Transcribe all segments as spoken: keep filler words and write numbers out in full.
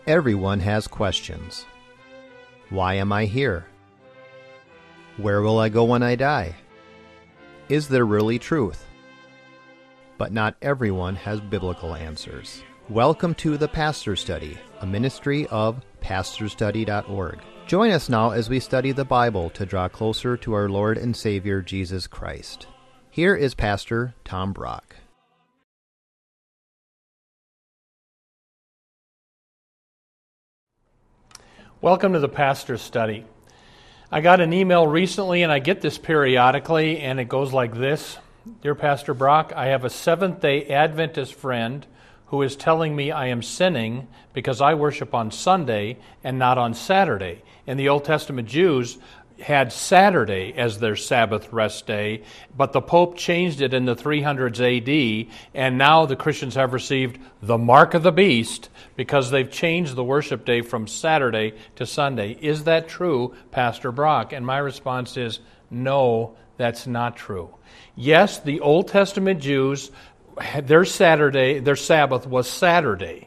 Everyone has questions. Why am I here? Where will I go when I die? Is there really truth? But not everyone has biblical answers. Welcome to the Pastor Study, a ministry of pastor study dot org. Join us now as we study the Bible to draw closer to our Lord and Savior Jesus Christ. Here is Pastor Tom Brock. Welcome to the Pastor Study. I got an email recently, and I get this periodically, and it goes like this. Dear Pastor Brock, I have a Seventh-day Adventist friend who is telling me I am sinning because I worship on Sunday and not on Saturday. And the Old Testament Jews had Saturday as their Sabbath rest day, but the Pope changed it in the three hundreds A D, and now the Christians have received the mark of the beast because they've changed the worship day from Saturday to Sunday. Is that true, Pastor Brock? And my response is, no, that's not true. Yes, the Old Testament Jews, their Saturday, their Sabbath was Saturday.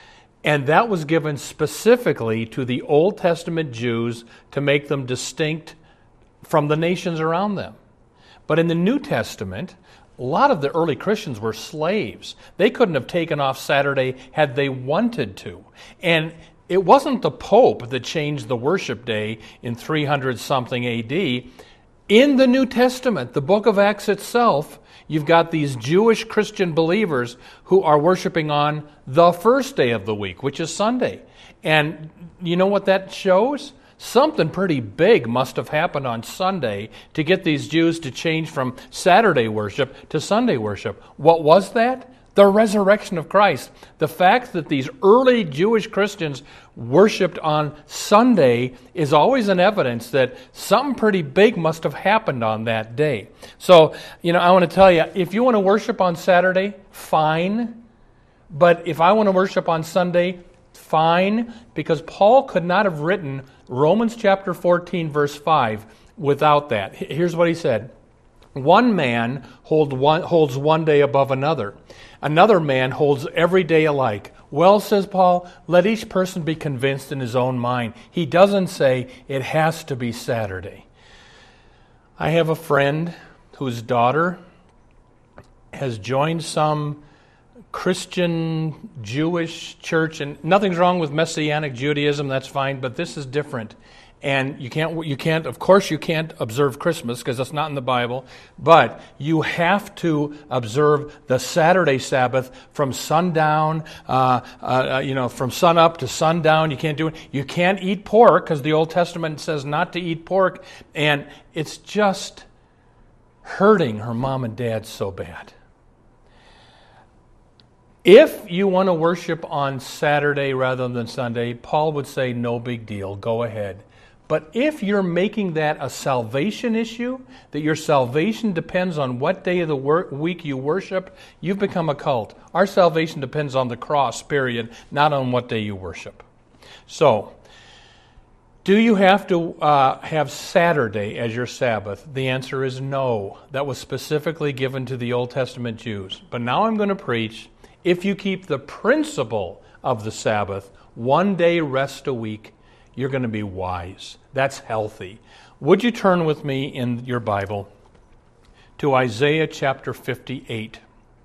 And that was given specifically to the Old Testament Jews to make them distinct from the nations around them. But in the New Testament, a lot of the early Christians were slaves. They couldn't have taken off Saturday had they wanted to. And it wasn't the Pope that changed the worship day in three hundred something A D. In the New Testament, the book of Acts itself, you've got these Jewish Christian believers who are worshiping on the first day of the week, which is Sunday. And you know what that shows? Something pretty big must have happened on Sunday to get these Jews to change from Saturday worship to Sunday worship. What was that? The resurrection of Christ. The fact that these early Jewish Christians worshipped on Sunday is always an evidence that something pretty big must have happened on that day. So, you know, I want to tell you, if you want to worship on Saturday, fine. But if I want to worship on Sunday, fine. Because Paul could not have written Romans chapter fourteen, verse five without that. Here's what he said. One man hold one, holds one day above another. Another man holds every day alike. Well, says Paul, let each person be convinced in his own mind. He doesn't say it has to be Saturday. I have a friend whose daughter has joined some Christian Jewish church, and nothing's wrong with Messianic Judaism, that's fine, but this is different. And you can't, you can't, of course you can't observe Christmas because that's not in the Bible, but you have to observe the Saturday Sabbath from sundown, uh, uh, you know, from sun up to sundown. You can't do it. You can't eat pork because the Old Testament says not to eat pork, and it's just hurting her mom and dad so bad. If you want to worship on Saturday rather than Sunday, Paul would say no big deal, go ahead. But if you're making that a salvation issue, that your salvation depends on what day of the work, week you worship, you've become a cult. Our salvation depends on the cross, period, not on what day you worship. So, do you have to uh, have Saturday as your Sabbath? The answer is no. That was specifically given to the Old Testament Jews. But now I'm going to preach, if you keep the principle of the Sabbath, one day rest a week, you're going to be wise. That's healthy. Would you turn with me in your Bible to Isaiah chapter fifty-eight?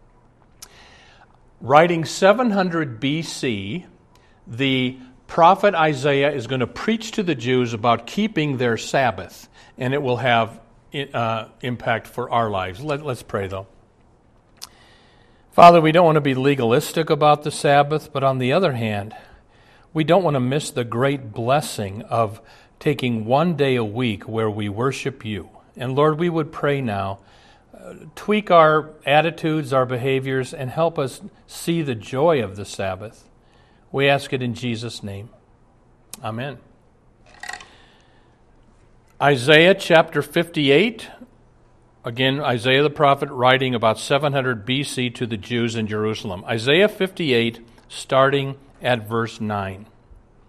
Writing seven hundred B C, the prophet Isaiah is going to preach to the Jews about keeping their Sabbath, and it will have uh, impact for our lives. Let, let's pray, though. Father, we don't want to be legalistic about the Sabbath, but on the other hand, we don't want to miss the great blessing of taking one day a week where we worship you. And Lord, we would pray now, uh, tweak our attitudes, our behaviors, and help us see the joy of the Sabbath. We ask it in Jesus' name. Amen. Isaiah chapter fifty-eight. Again, Isaiah the prophet writing about seven hundred B C to the Jews in Jerusalem. Isaiah fifty-eight, starting at verse nine.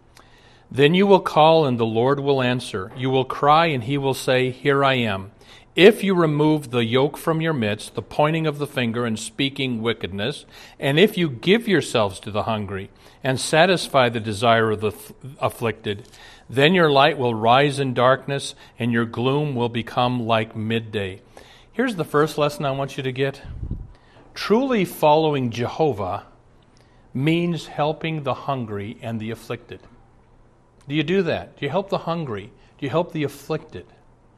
Then you will call and the Lord will answer. You will cry and he will say, Here I am. If you remove the yoke from your midst, the pointing of the finger and speaking wickedness, and if you give yourselves to the hungry and satisfy the desire of the afflicted, then your light will rise in darkness and your gloom will become like midday. Here's the first lesson I want you to get. Truly following Jehovah means helping the hungry and the afflicted. Do you do that? Do you help the hungry? Do you help the afflicted?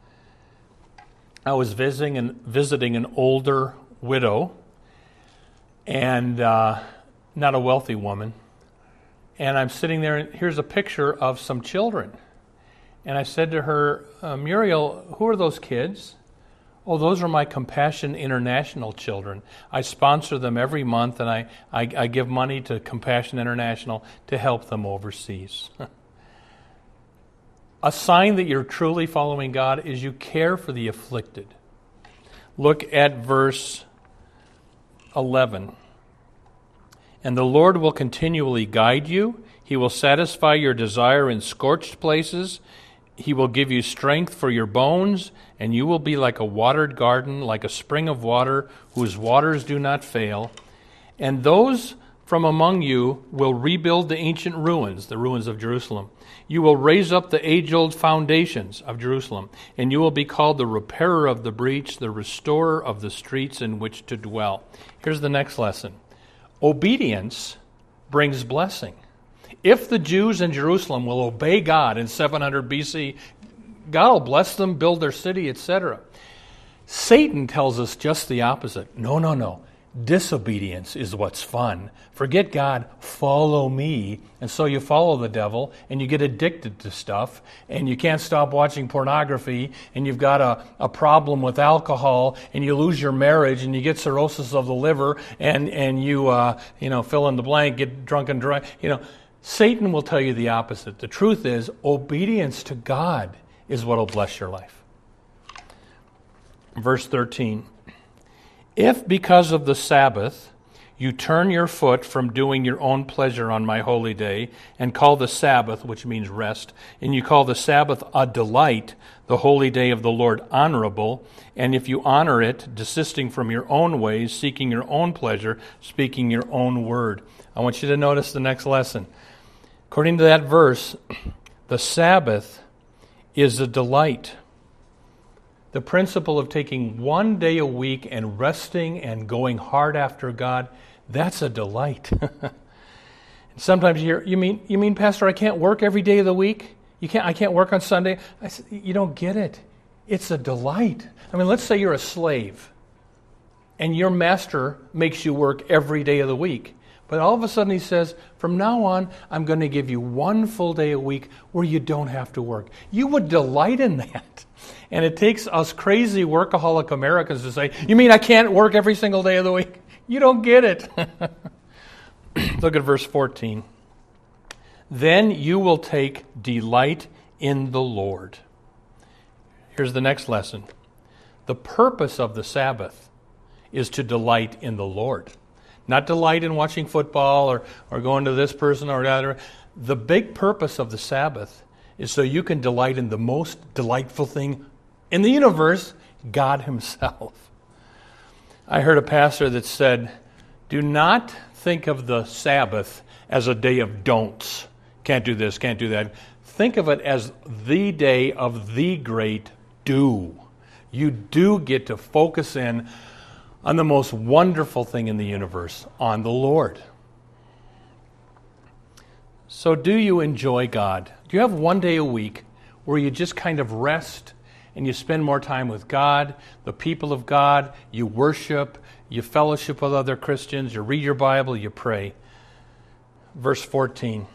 I was visiting an, visiting an older widow, and uh, not a wealthy woman. And I'm sitting there, and here's a picture of some children. And I said to her, uh, Muriel, who are those kids? Oh, those are my Compassion International children. I sponsor them every month, and I, I, I give money to Compassion International to help them overseas. A sign that you're truly following God is you care for the afflicted. Look at verse eleven. And the Lord will continually guide you. He will satisfy your desire in scorched places. He will give you strength for your bones, and you will be like a watered garden, like a spring of water, whose waters do not fail. And those from among you will rebuild the ancient ruins, the ruins of Jerusalem. You will raise up the age-old foundations of Jerusalem, and you will be called the repairer of the breach, the restorer of the streets in which to dwell. Here's the next lesson. Obedience brings blessing. If the Jews in Jerusalem will obey God in seven hundred B C, God will bless them, build their city, et cetera. Satan tells us just the opposite. No, no, no. Disobedience is what's fun. Forget God, follow me. And so you follow the devil, and you get addicted to stuff, and you can't stop watching pornography, and you've got a, a problem with alcohol, and you lose your marriage, and you get cirrhosis of the liver, and, and you, uh, you know, fill in the blank, get drunk and drive. You know, Satan will tell you the opposite. The truth is, obedience to God is what will bless your life. Verse thirteen. If because of the Sabbath you turn your foot from doing your own pleasure on my holy day and call the Sabbath, which means rest, and you call the Sabbath a delight, the holy day of the Lord honorable, and if you honor it, desisting from your own ways, seeking your own pleasure, speaking your own word. I want you to notice the next lesson. According to that verse, the Sabbath is a delight. The principle of taking one day a week and resting and going hard after God, that's a delight. Sometimes you hear, you mean, you mean, Pastor, I can't work every day of the week? You can't, I can't work on Sunday? I said, you don't get it. It's a delight. I mean, let's say you're a slave and your master makes you work every day of the week. But all of a sudden he says, from now on, I'm going to give you one full day a week where you don't have to work. You would delight in that. And it takes us crazy workaholic Americans to say, you mean I can't work every single day of the week? You don't get it. Look at verse fourteen. Then you will take delight in the Lord. Here's the next lesson. The purpose of the Sabbath is to delight in the Lord. Not delight in watching football or, or going to this person or that. The big purpose of the Sabbath is so you can delight in the most delightful thing in the universe, God Himself. I heard a pastor that said, do not think of the Sabbath as a day of don'ts. Can't do this, can't do that. Think of it as the day of the great do. You do get to focus in on the most wonderful thing in the universe, on the Lord. So do you enjoy God? Do you have one day a week where you just kind of rest and you spend more time with God, the people of God, you worship, you fellowship with other Christians, you read your Bible, you pray? Verse fourteen.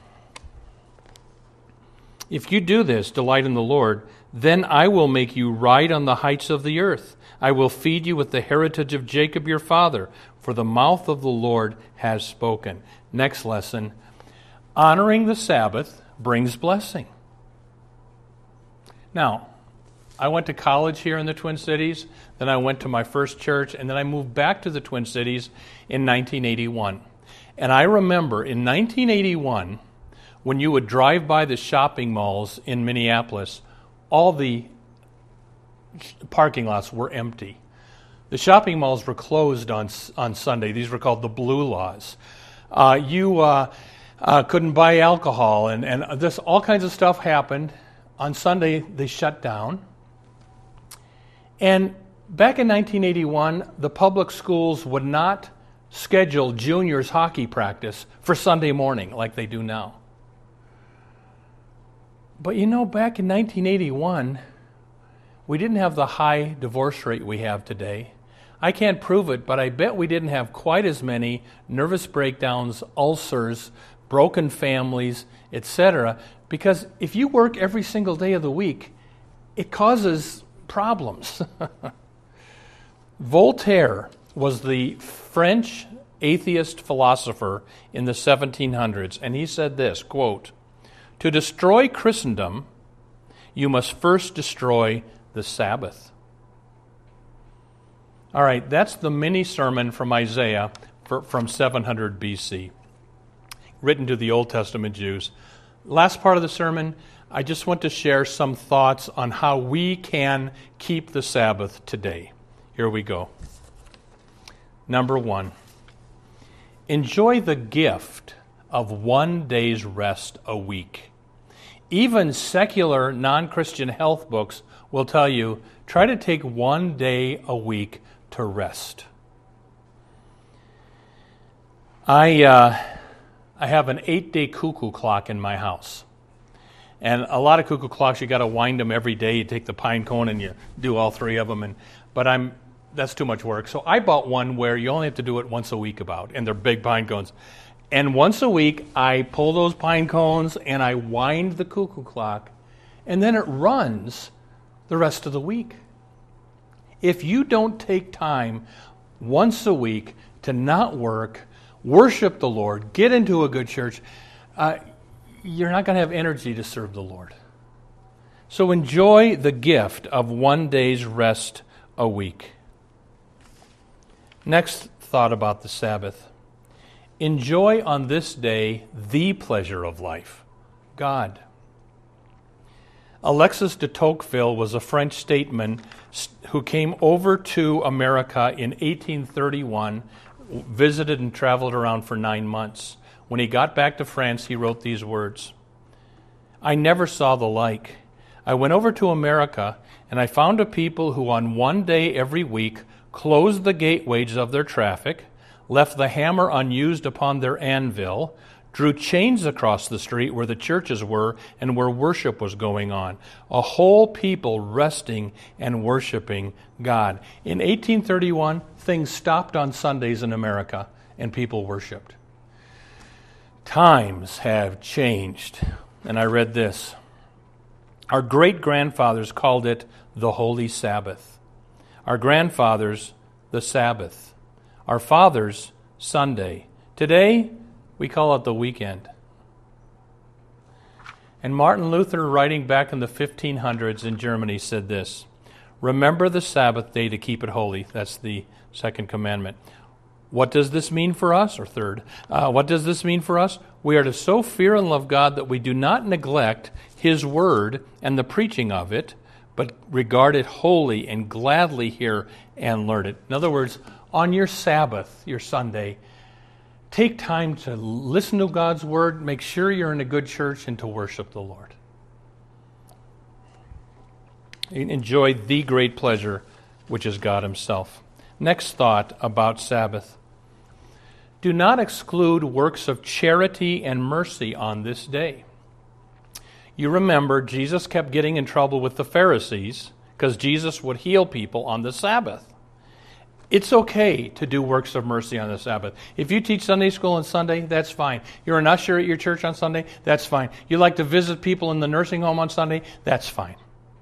If you do this, delight in the Lord, then I will make you ride on the heights of the earth. I will feed you with the heritage of Jacob your father, for the mouth of the Lord has spoken. Next lesson. Honoring the Sabbath brings blessing. Now, I went to college here in the Twin Cities, then I went to my first church, and then I moved back to the Twin Cities in nineteen eighty-one. And I remember in nineteen eighty-one, when you would drive by the shopping malls in Minneapolis, all the parking lots were empty. The shopping malls were closed on on Sunday. These were called the blue laws. Uh, you uh, uh, couldn't buy alcohol, and, and this all kinds of stuff happened. On Sunday, they shut down. And back in nineteen eighty-one, the public schools would not schedule juniors hockey practice for Sunday morning like they do now. But you know, back in nineteen eighty-one, we didn't have the high divorce rate we have today. I can't prove it, but I bet we didn't have quite as many nervous breakdowns, ulcers, broken families, et cetera. Because if you work every single day of the week, it causes problems. Voltaire was the French atheist philosopher in the seventeen hundreds, and he said this, quote, "To destroy Christendom, you must first destroy the Sabbath." All right, that's the mini sermon from Isaiah for, from seven hundred B C, written to the Old Testament Jews. Last part of the sermon, I just want to share some thoughts on how we can keep the Sabbath today. Here we go. Number one, enjoy the gift of one day's rest a week. Even secular non-Christian health books will tell you, try to take one day a week to rest. I uh, I have an eight-day cuckoo clock in my house. And a lot of cuckoo clocks, you got to wind them every day. You take the pine cone and you do all three of them. And but I'm that's too much work. So I bought one where you only have to do it once a week about, and they're big pine cones. And once a week, I pull those pine cones and I wind the cuckoo clock, and then it runs the rest of the week. If you don't take time once a week to not work, worship the Lord, get into a good church, uh, you're not going to have energy to serve the Lord. So enjoy the gift of one day's rest a week. Next thought about the Sabbath. Enjoy on this day the pleasure of life, God. Alexis de Tocqueville was a French statesman who came over to America in eighteen thirty-one, visited and traveled around for nine months. When he got back to France, he wrote these words, "I never saw the like. I went over to America, and I found a people who on one day every week closed the gateways of their traffic, left the hammer unused upon their anvil, drew chains across the street where the churches were and where worship was going on. A whole people resting and worshiping God." In eighteen thirty-one, things stopped on Sundays in America, and people worshiped. Times have changed. And I read this. Our great-grandfathers called it the Holy Sabbath. Our grandfathers, the Sabbath. Our fathers, Sunday. Today, we call it the weekend. And Martin Luther, writing back in the fifteen hundreds in Germany, said this, "Remember the Sabbath day to keep it holy." That's the second commandment. What does this mean for us? Or third, uh, what does this mean for us? We are to so fear and love God that we do not neglect His word and the preaching of it, but regard it holy and gladly hear and learn it. In other words, on your Sabbath, your Sunday, take time to listen to God's word, make sure you're in a good church, and to worship the Lord. Enjoy the great pleasure, which is God Himself. Next thought about Sabbath. Do not exclude works of charity and mercy on this day. You remember Jesus kept getting in trouble with the Pharisees because Jesus would heal people on the Sabbath. It's okay to do works of mercy on the Sabbath. If you teach Sunday school on Sunday, that's fine. You're an usher at your church on Sunday, that's fine. You like to visit people in the nursing home on Sunday, that's fine.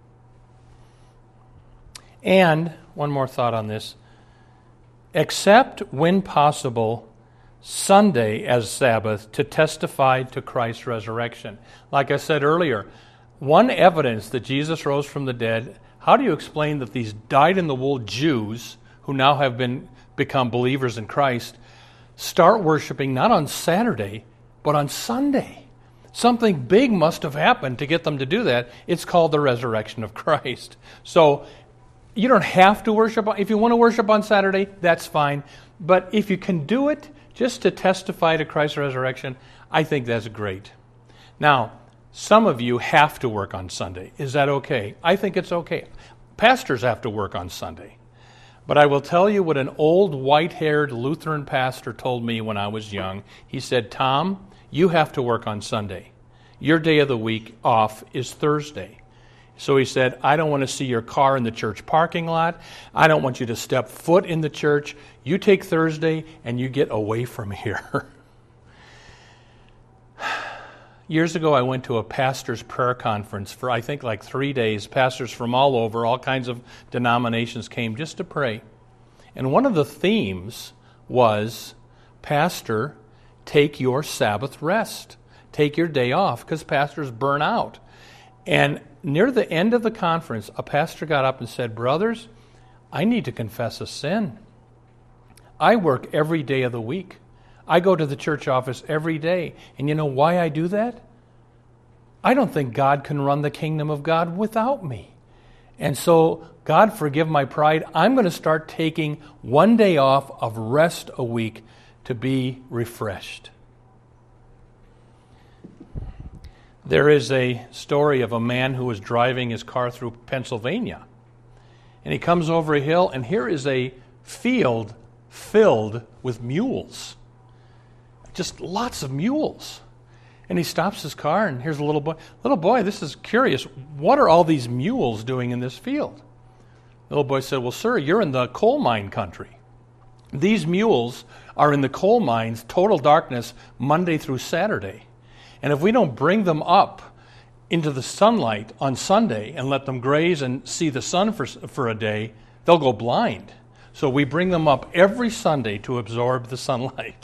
And, one more thought on this, accept, when possible, Sunday as Sabbath to testify to Christ's resurrection. Like I said earlier, one evidence that Jesus rose from the dead, how do you explain that these dyed-in-the-wool Jews who now have been become believers in Christ start worshiping not on Saturday, but on Sunday? Something big must have happened to get them to do that. It's called the resurrection of Christ. So You don't have to worship. If you want to worship on Saturday, that's fine. But if you can do it just to testify to Christ's resurrection, I think that's great. Now, some of you have to work on Sunday. Is that okay? I think it's okay. Pastors have to work on Sunday. But I will tell you what an old white-haired Lutheran pastor told me when I was young. He said, Tom, you have to work on Sunday. Your day of the week off is Thursday. So he said, I don't want to see your car in the church parking lot. I don't want you to step foot in the church. You take Thursday and you get away from here. Years ago, I went to a pastor's prayer conference for, I think, like three days. Pastors from all over, all kinds of denominations came just to pray. And one of the themes was, Pastor, take your Sabbath rest. Take your day off, because pastors burn out. And near the end of the conference, a pastor got up and said, brothers, I need to confess a sin. I work every day of the week. I go to the church office every day. And you know why I do that? I don't think God can run the kingdom of God without me. And so, God forgive my pride, I'm going to start taking one day off of rest a week to be refreshed. There is a story of a man who was driving his car through Pennsylvania. And he comes over a hill, and here is a field filled with mules. Just lots of mules. And he stops his car, and here's a little boy. Little boy, this is curious. What are all these mules doing in this field? The little boy said, well, sir, you're in the coal mine country. These mules are in the coal mines, total darkness, Monday through Saturday. And if we don't bring them up into the sunlight on Sunday and let them graze and see the sun for, for a day, they'll go blind. So we bring them up every Sunday to absorb the sunlight.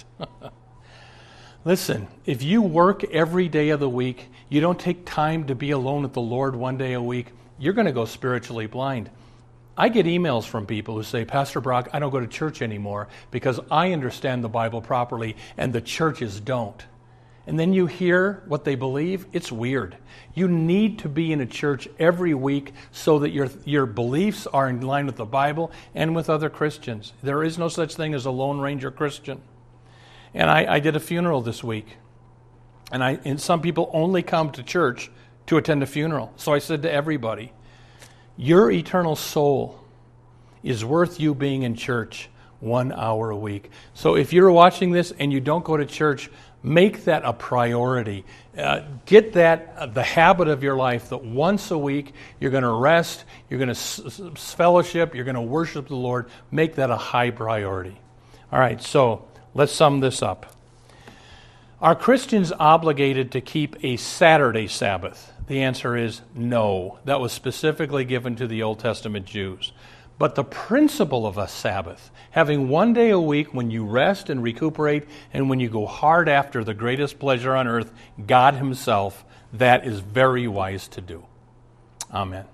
Listen, if you work every day of the week, you don't take time to be alone with the Lord one day a week, you're going to go spiritually blind. I get emails from people who say, Pastor Brock, I don't go to church anymore because I understand the Bible properly and the churches don't. And then you hear what they believe, it's weird. You need to be in a church every week so that your your beliefs are in line with the Bible and with other Christians. There is no such thing as a Lone Ranger Christian. And I, I did a funeral this week. And I and some people only come to church to attend a funeral. So I said to everybody, your eternal soul is worth you being in church one hour a week. So if you're watching this and you don't go to church, make that a priority. Uh, get that, uh, the habit of your life that once a week you're going to rest, you're going to s- s- fellowship, you're going to worship the Lord. Make that a high priority. All right, so let's sum this up. Are Christians obligated to keep a Saturday Sabbath? The answer is no. That was specifically given to the Old Testament Jews. But the principle of a Sabbath, having one day a week when you rest and recuperate and when you go hard after the greatest pleasure on earth, God Himself, that is very wise to do. Amen.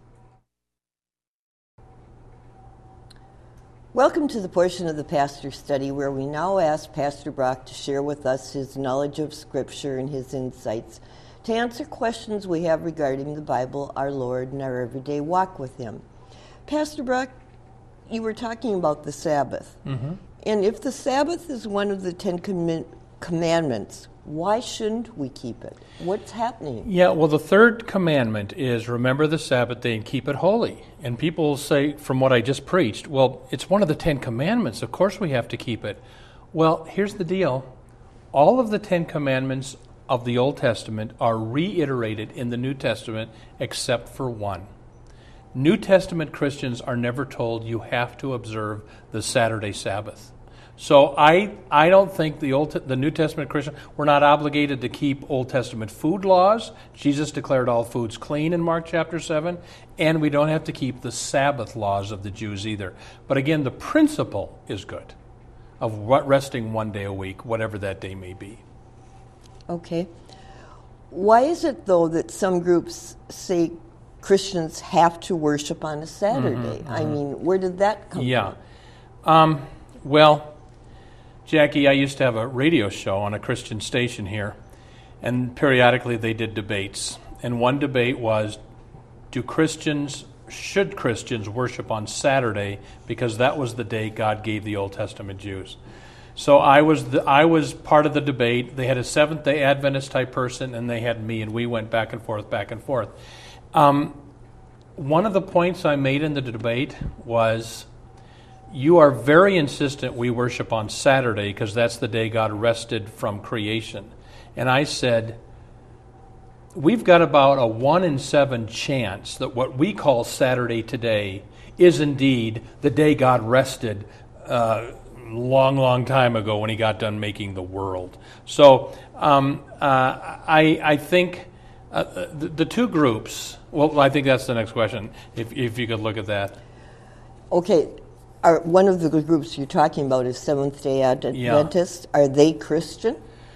Welcome to the portion of the Pastor Study where we now ask Pastor Brock to share with us his knowledge of Scripture and his insights to answer questions we have regarding the Bible, our Lord, and our everyday walk with Him. Pastor Brock, you were talking about the Sabbath. Mm-hmm. And if the Sabbath is one of the Ten Com- Commandments, why shouldn't we keep it? What's happening? Yeah, well, the third commandment is remember the Sabbath day and keep it holy. And people say, from what I just preached, well, it's one of the Ten Commandments. Of course we have to keep it. Well, here's the deal. All of the Ten Commandments of the Old Testament are reiterated in the New Testament except for one. New Testament Christians are never told you have to observe the Saturday Sabbath. So I I don't think the Old the New Testament Christian, we're not obligated to keep Old Testament food laws. Jesus declared all foods clean in Mark chapter seven, and we don't have to keep the Sabbath laws of the Jews either. But again, the principle is good of what resting one day a week, whatever that day may be. Okay. Why is it, though, that some groups say Christians have to worship on a Saturday? Mm-hmm, I mm-hmm. mean, where did that come yeah. from? Yeah. Um, well, Jackie, I used to have a radio show on a Christian station here, and periodically they did debates. And one debate was, do Christians should Christians worship on Saturday because that was the day God gave the Old Testament Jews. So I was the, I was part of the debate. They had a Seventh-day Adventist type person, and they had me, and we went back and forth, back and forth. Um, one of the points I made in the debate was, you are very insistent we worship on Saturday because that's the day God rested from creation. And I said, we've got about a one in seven chance that what we call Saturday today is indeed the day God rested uh, long, long time ago when he got done making the world. So um, uh, I, I think uh, the, the two groups, well, I think that's the next question, if, if you could look at that. Okay. Are, one of the groups you're talking about is Seventh-day Adventists. Yeah. Are they Christian?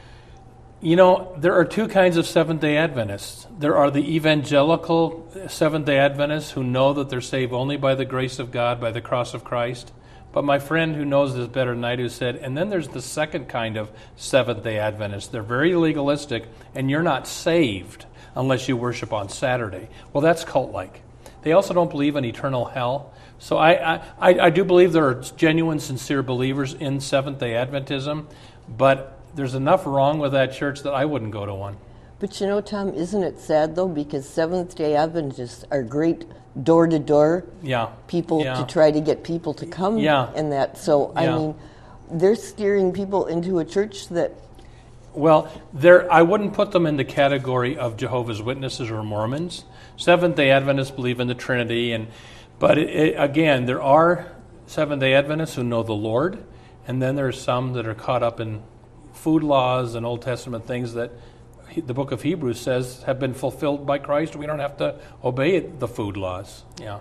You know, there are two kinds of Seventh-day Adventists. There are the evangelical Seventh-day Adventists who know that they're saved only by the grace of God, by the cross of Christ. But my friend who knows this better than I do said, and then there's the second kind of Seventh-day Adventists. They're very legalistic, and you're not saved unless you worship on Saturday. Well, that's cult-like. They also don't believe in eternal hell. So I, I, I do believe there are genuine, sincere believers in Seventh-day Adventism, but there's enough wrong with that church that I wouldn't go to one. But you know, Tom, isn't it sad, though, because Seventh-day Adventists are great door-to-door yeah. people yeah. to try to get people to come yeah. and that. So, I yeah. mean, they're steering people into a church that... Well, there, I wouldn't put them in the category of Jehovah's Witnesses or Mormons. Seventh-day Adventists believe in the Trinity, and but it, it, again, there are Seventh-day Adventists who know the Lord, and then there's some that are caught up in food laws and Old Testament things that the book of Hebrews says have been fulfilled by Christ. We don't have to obey the food laws. Yeah.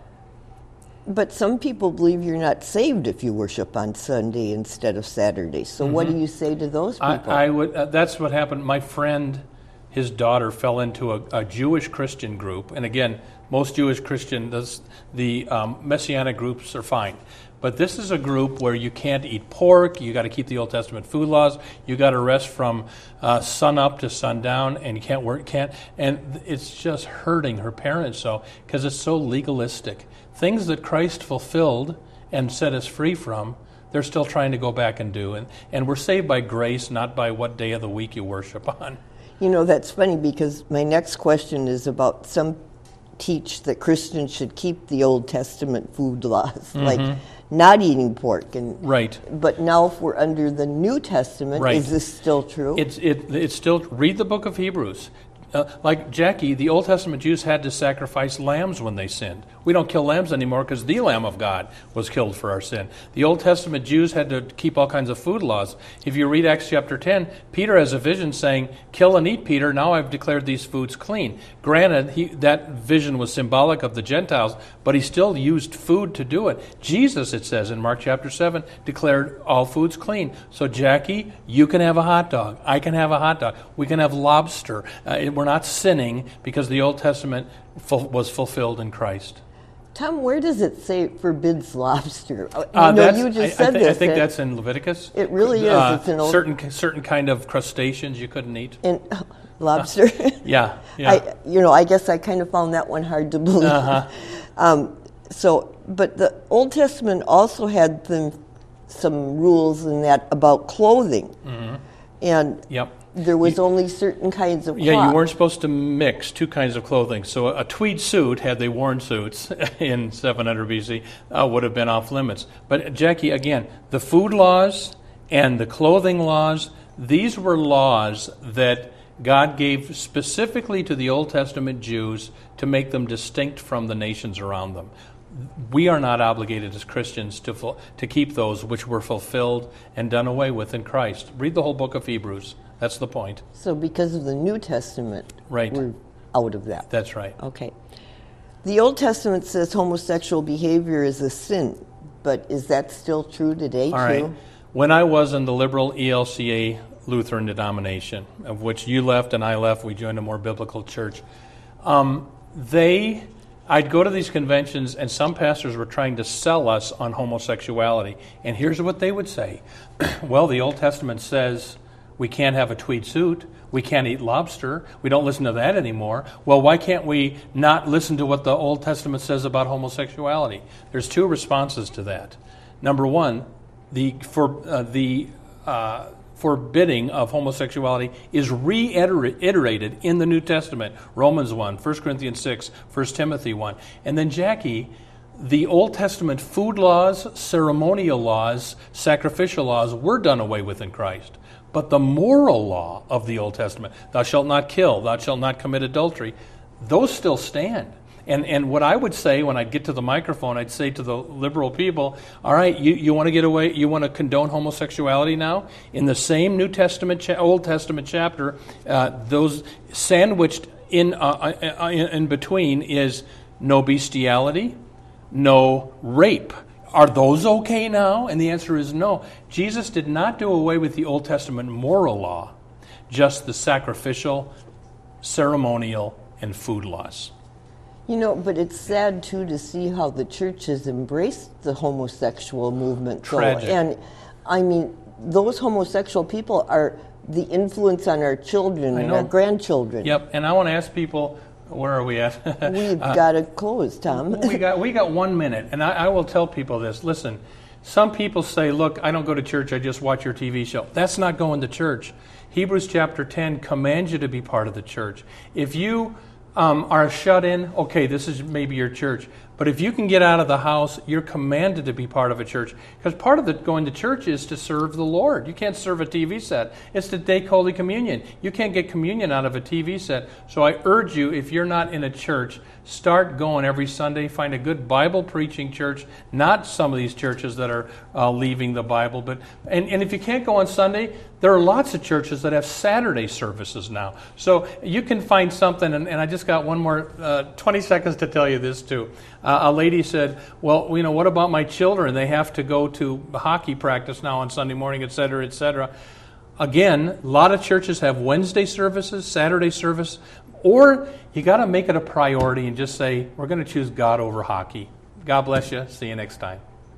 But some people believe you're not saved if you worship on Sunday instead of Saturday. So mm-hmm. what do you say to those people? I, I would. Uh, that's what happened. My friend, his daughter fell into a, a Jewish Christian group, and again, most Jewish Christian, this, the um, Messianic groups are fine. But this is a group where you can't eat pork, you got to keep the Old Testament food laws, you got to rest from uh, sun up to sundown, and you can't work, can't, and it's just hurting her parents so, because it's so legalistic. Things that Christ fulfilled and set us free from, they're still trying to go back and do. And, and we're saved by grace, not by what day of the week you worship on. You know, that's funny because my next question is about some teach that Christians should keep the Old Testament food laws, mm-hmm. like not eating pork. And right. But now if we're under the New Testament, right. is this still true? It's it, it's still, read the book of Hebrews. Uh, like Jackie, the Old Testament Jews had to sacrifice lambs when they sinned. We don't kill lambs anymore because the Lamb of God was killed for our sin. The Old Testament Jews had to keep all kinds of food laws. If you read Acts chapter ten, Peter has a vision saying, kill and eat, Peter, now I've declared these foods clean. Granted, he, that vision was symbolic of the Gentiles, but he still used food to do it. Jesus, it says in Mark chapter seven, declared all foods clean. So Jackie, you can have a hot dog. I can have a hot dog. We can have lobster. Uh, we're not sinning because the Old Testament ful- was fulfilled in Christ. Tom, where does it say it forbids lobster? Uh, no, you just I, said I th- this. I think that's in Leviticus. It really is. Uh, it's an old certain certain kind of crustaceans you couldn't eat. And uh, lobster. Uh, yeah, yeah. I, you know, I guess I kind of found that one hard to believe. Uh-huh. um, so, but the Old Testament also had them, some rules in that about clothing, mm-hmm. and yep. there was you, only certain kinds of cloth. Yeah, you weren't supposed to mix two kinds of clothing. So a tweed suit, had they worn suits in seven hundred B C, uh, would have been off limits. But Jackie, again, the food laws and the clothing laws, these were laws that God gave specifically to the Old Testament Jews to make them distinct from the nations around them. We are not obligated as Christians to ful- to keep those which were fulfilled and done away with in Christ. Read the whole book of Hebrews. That's the point. So because of the New Testament, right. we're out of that. That's right. Okay. The Old Testament says homosexual behavior is a sin, but is that still true today, All too? right. When I was in the liberal E L C A Lutheran denomination, of which you left and I left, we joined a more biblical church, um, they... I'd go to these conventions, and some pastors were trying to sell us on homosexuality. And here's what they would say. Well, the Old Testament says We can't have a tweed suit. We can't eat lobster. We don't listen to that anymore. Well, why can't we not listen to what the Old Testament says about homosexuality? There's two responses to that. Number one, the for uh, the uh, forbidding of homosexuality is reiterated in the New Testament. Romans one, First Corinthians six, First Timothy one. And then, Jackie, the Old Testament food laws, ceremonial laws, sacrificial laws were done away with in Christ. But the moral law of the Old Testament, thou shalt not kill, thou shalt not commit adultery, those still stand. And and what I would say when I'd get to the microphone, I'd say to the liberal people, all right, you, you want to get away, you want to condone homosexuality now? In the same New Testament, cha- Old Testament chapter, uh, those sandwiched in, uh, in in between is no bestiality, no rape. Are those okay now? And the answer is no. Jesus did not do away with the Old Testament moral law, just the sacrificial, ceremonial, and food laws. You know, but it's sad, too, to see how the church has embraced the homosexual movement. Tragic. So, and, I mean, those homosexual people are the influence on our children and our grandchildren. Yep, and I want to ask people, where are we at? We've uh, got to close, Tom. we got we got one minute, and I, I will tell people this. Listen, some people say, look, I don't go to church, I just watch your T V show. That's not going to church. Hebrews chapter ten commands you to be part of the church. If you um, are shut in, okay, this is maybe your church. But if you can get out of the house, you're commanded to be part of a church. Because part of the going to church is to serve the Lord. You can't serve a T V set. It's to take Holy Communion. You can't get communion out of a T V set. So I urge you, if you're not in a church, start going every Sunday. Find a good Bible-preaching church, not some of these churches that are uh, leaving the Bible. But and, and if you can't go on Sunday, there are lots of churches that have Saturday services now. So you can find something, and, and I just got one more uh, twenty seconds to tell you this too. Uh, a lady said, well, you know, what about my children? They have to go to hockey practice now on Sunday morning, et cetera, et cetera. Again, a lot of churches have Wednesday services, Saturday service, or you got to make it a priority and just say, we're going to choose God over hockey. God bless you. See you next time.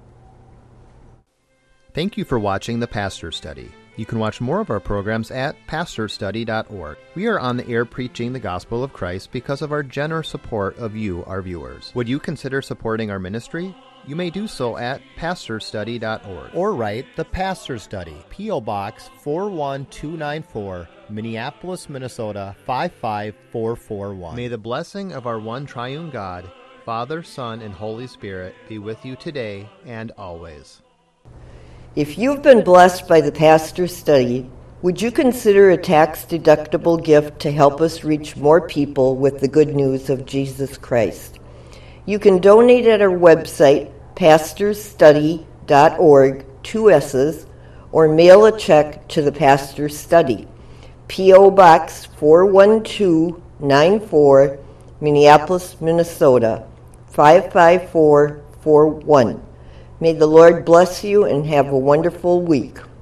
Thank you for watching the Pastor Study. You can watch more of our programs at pastor study dot org. We are on the air preaching the gospel of Christ because of our generous support of you, our viewers. Would you consider supporting our ministry? You may do so at pastor study dot org. Or write The Pastor Study, P O Box four one two nine four, Minneapolis, Minnesota five five four four one. May the blessing of our one triune God, Father, Son, and Holy Spirit be with you today and always. If you've been blessed by the Pastor Study, would you consider a tax-deductible gift to help us reach more people with the good news of Jesus Christ? You can donate at our website, pastor study dot org, two S's, or mail a check to the Pastor Study, P O Box four one two nine four, Minneapolis, Minnesota five five four four one. May the Lord bless you and have a wonderful week.